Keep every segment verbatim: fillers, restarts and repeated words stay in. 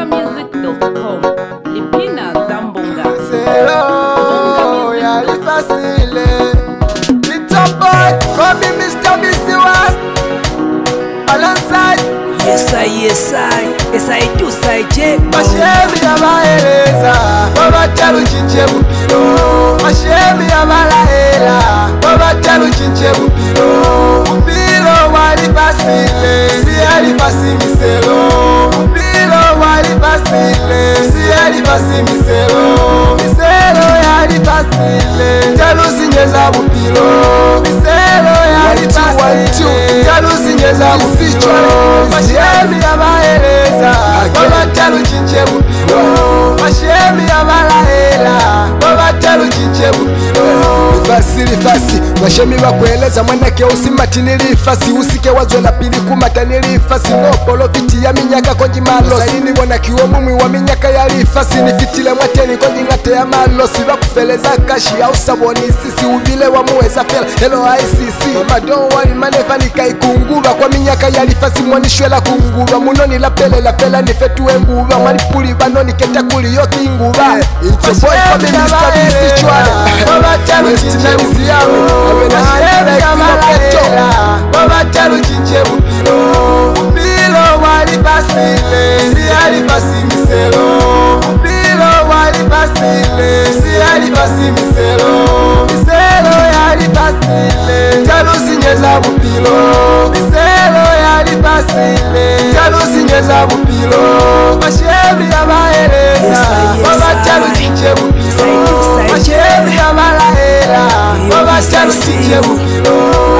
bonga music dot com. Lipina Zambonga. Zero, yali fasile. It's a boy, call me Mister Misiwas. Alongside. Yes I, yes I, yes I do say J. Mashemi ya maeleza, baba chalu chinche bupilo. Mashemi ya malaela, baba chalu chinche bupilo. Bupilo wali fasile, si ali fasi miselo. Bupilo wali fasile, si ali fasi miselo. Miselo yali fasile, chalu sinyeza bupilo. Miselo yali fasile, chalu sinyeza bupilo. Mashemi ya maeleza, baba chalu chinche bupilo. Mashemi ya malaela, baba chalu chinche bupilo. Fasi lifasi, mashemi wakueleza mwanake usimati nilifasi. Usike wazo la pili kumata nilifasi. Ngopolo kiti ya minyaka konji malo. Saini wana kiwo mumwi wa minyaka ya lifasi. Nifitile mwateni konji ngate ya malo. Siwa kufeleza kashi ya usaboni sisi. Uvile wa muweza fela, hello I C C. Mama don't worry manefa nikaikungura. Kwa minyaka ya lifasi mwanishwe la kungura. Munoni la pele la pela nifetuwe ngura. Maripuli banoni keta kuli yoki ngura. It's a boy kwa minister bisi chwale. Baba chalu chinche bupilo. Mashemi ya malaela, baba chalu chinche bupilo. Bupilo wali fasile, si ali fasi miselo. Bupilo wali fasile, si ali fasi miselo. Miselo yali fasile, chalu sinyeza bupilo. Miselo yali fasile, chalu sinyeza bupilo. Mashemi ya maeleza, baba chalu chinche bupilo. Mashemi ya malaela, baba chalu chinche bupilo.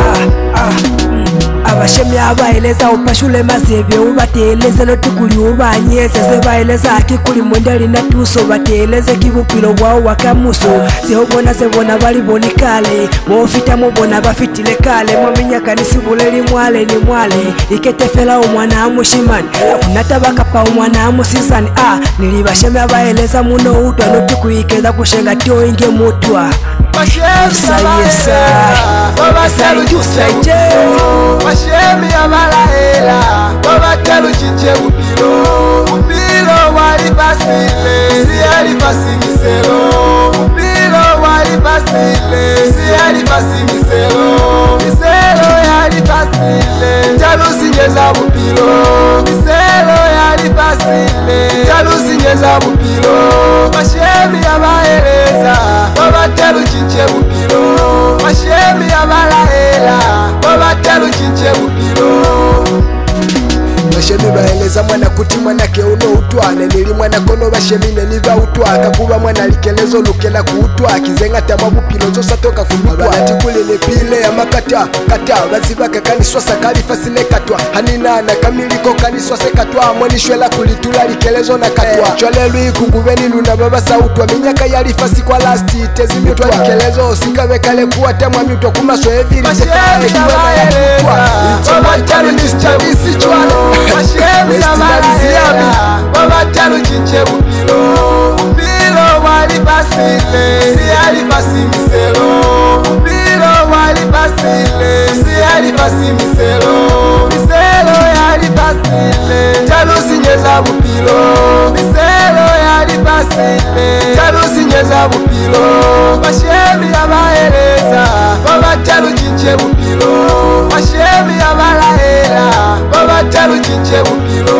Abashemi abaeleza upashule mazebe ubateleze no tukuli ubanyeze zebaeleza akikuli mwendali na tuso bateleze kibupilo bwao wakamuso zehobona zebona bali bonikale mofita mubona bafitile kale mwaminyaka nisibuleli mwale ni mwale iketefela omwana amushimani akunatabaka pa omwana amusisani ah nilibashemi abaeleza muno utwa no tukuyikeza kushenga tyo inge mutwa. Mashemi ya malaela, baba chalu chinche bupilo. Bupilo wali fasile, si ali fasi miselo. Bupilo wali fasile, si ali fasi miselo. Miselo yali fasile, chalu sinyeza bupilo. Miselo yali fasile, chalu sinyeza bupilo. Mashemi ya maeleza, baba chalu chinche bupilo. Mashemi ya malaela, baba chalu chinche bupilo. Mashemi baeleza mwana kuti mwanake uno utwane. Nili mwana kono bashemine niva utwaka. Kuba mwana likelezo lukela kuutwa. Kizenga tama bupilo zosa toka kumutwa. Abanati kulele pile ya makata kata. Bazibaka kaniswa sakali fasile katwa. Haninana kamiliko kaniswa sekatwa. Mwenishwela kulitula likelezo na katwa. Chwale lui kunguveni luna baba sautwa. Minyaka ya lifasi kwa lasti tezimitwa. Likelezo sikawe kale kuwa temwa miutwa. Kumaswa evili Mashemi ya maeleza, baba chalu chinche bupilo. Mashemi ya malaela, baba chalu chinche bupilo. Bupilo wali fasile, si ali fasi miselo. Bupilo wali fasile, si ali fasi miselo. Miselo yali fasile, chalu sinyeza bupilo. Miselo yali fasile, chalu sinyeza bupilo. Mashemi ya maeleza, baba chalu chinche bupilo. Mashemi ya malaela, baba chalu chinche bupilo.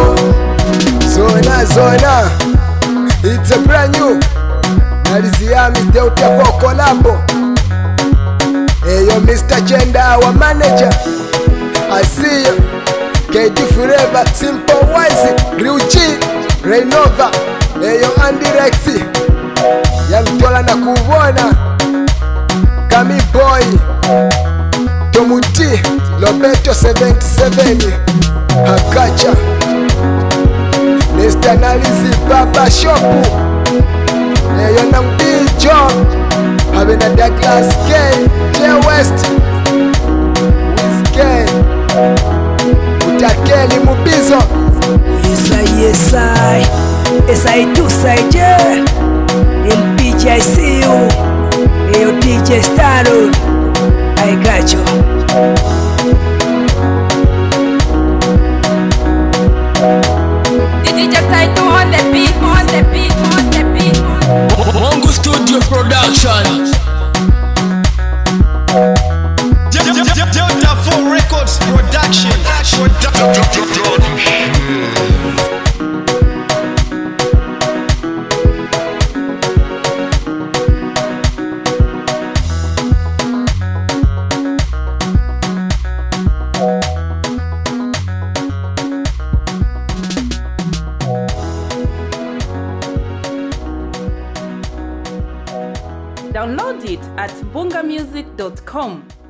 Zona zona, it's a brand new Naliziami Deuta for collabo. Hey yo Mister Chenda our manager, I see you. K D forever, Simple Wise, Ryu G, Rainova. Hey yo Andy Rexy, Young Tola na kuvona Kami Boy, Tomuti, Lobeto seventy-seven, Hakacha, Mister Nalizi Baba Shopu. Eyo na mbijo Havena Douglas K, J West, Wizkay, Utakeli Mubizo. Yes I, yes I, yes I do say J. M P J I see you. Eyo D J Staro, I got you. D J Staro. Download it at bunga music dot com.